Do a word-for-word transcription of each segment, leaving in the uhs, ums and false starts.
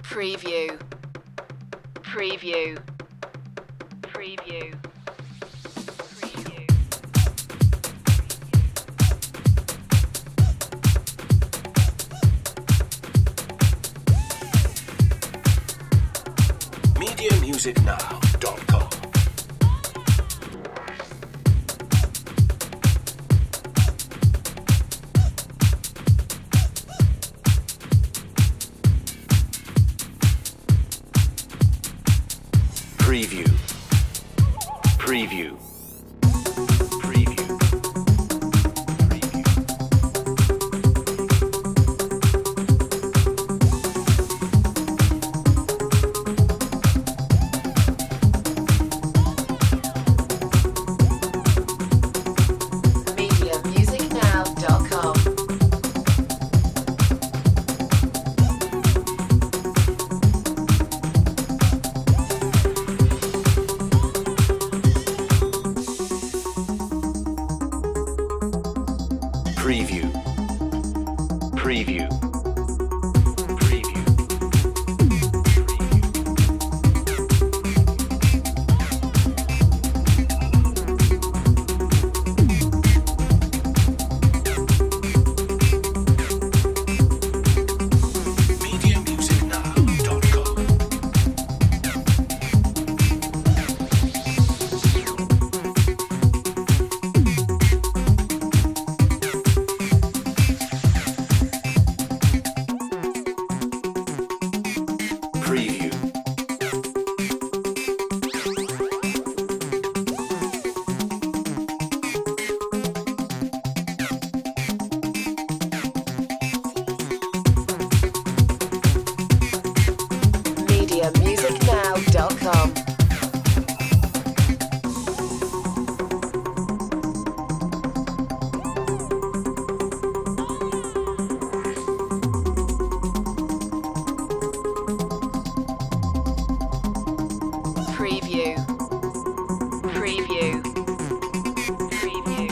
Preview. Preview. Preview. media music now dot com Preview. Preview. Preview. Preview. Preview. media music now dot com Preview. Preview. Preview.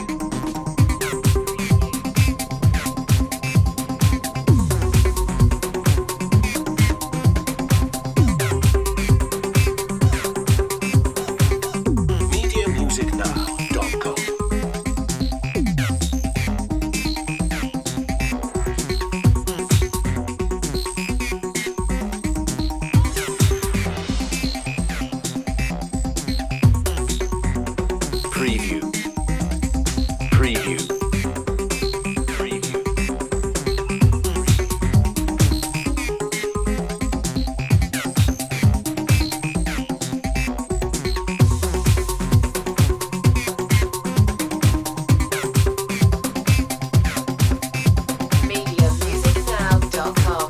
media music now dot com Preview. Preview. Preview. media music now dot com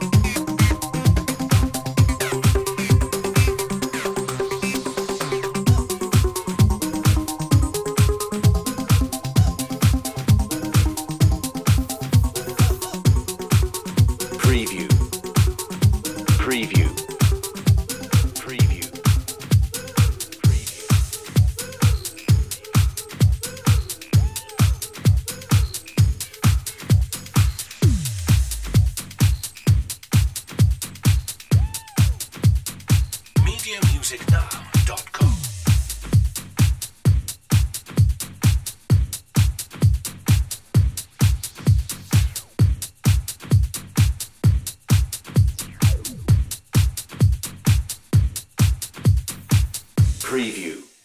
Preview. Preview. Preview. media music now dot com Preview.